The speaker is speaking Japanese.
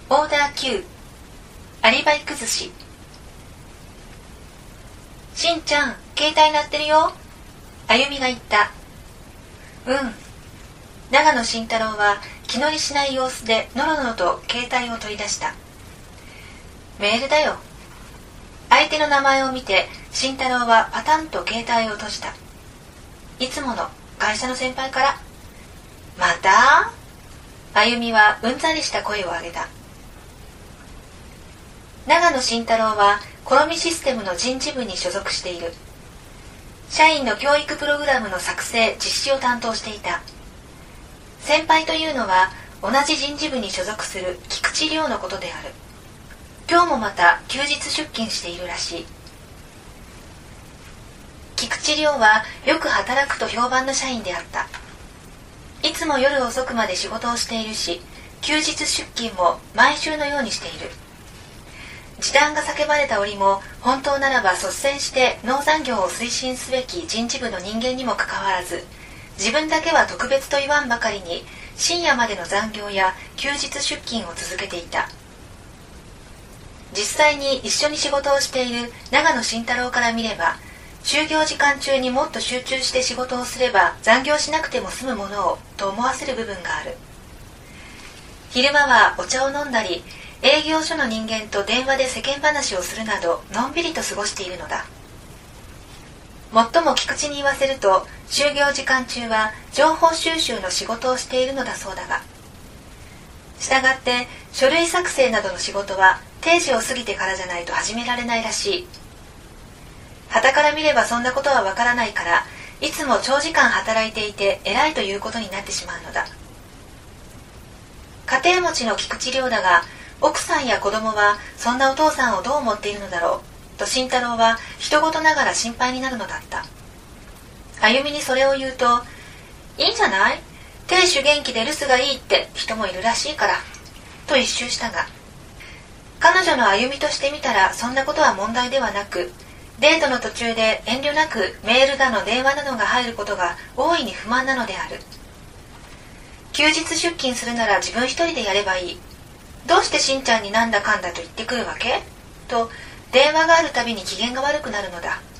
オーダー9、アリバイ崩し。しんちゃん、携帯鳴ってるよ。あゆみが言った。うん。長野慎太郎は気乗りしない様子でのろのろと携帯を取り出した。メールだよ。相手の名前を見て慎太郎はパタンと携帯を閉じた。いつもの会社の先輩から。また？あゆみはうんざりした声を上げた。長野慎太郎はコロミシステムの人事部に所属している。社員の教育プログラムの作成・実施を担当していた。先輩というのは同じ人事部に所属する菊池亮のことである。今日もまた休日出勤しているらしい。菊池亮はよく働くと評判の社員であった。いつも夜遅くまで仕事をしているし、休日出勤も毎週のようにしている。時短が叫ばれた折も本当ならば率先して農残業を推進すべき人事部の人間にもかかわらず、自分だけは特別と言わんばかりに深夜までの残業や休日出勤を続けていた。実際に一緒に仕事をしている長野慎太郎から見れば、就業時間中にもっと集中して仕事をすれば残業しなくても済むものをと思わせる部分がある。昼間はお茶を飲んだり、営業所の人間と電話で世間話をするなどのんびりと過ごしているのだ。もっとも菊池に言わせると、就業時間中は情報収集の仕事をしているのだそうだが、したがって書類作成などの仕事は定時を過ぎてからじゃないと始められないらしい。傍から見ればそんなことはわからないから、いつも長時間働いていて偉いということになってしまうのだ。家庭持ちの菊池亮だが、奥さんや子供はそんなお父さんをどう思っているのだろうと慎太郎は人事ながら心配になるのだった。あゆみにそれを言うと、いいんじゃない？亭主元気で留守がいいって人もいるらしいからと一蹴したが、彼女のあゆみとしてみたらそんなことは問題ではなく、デートの途中で遠慮なくメールだの電話などが入ることが大いに不満なのである。休日出勤するなら自分一人でやればいい。どうしてしんちゃんになんだかんだと言ってくるわけ？と電話があるたびに機嫌が悪くなるのだ。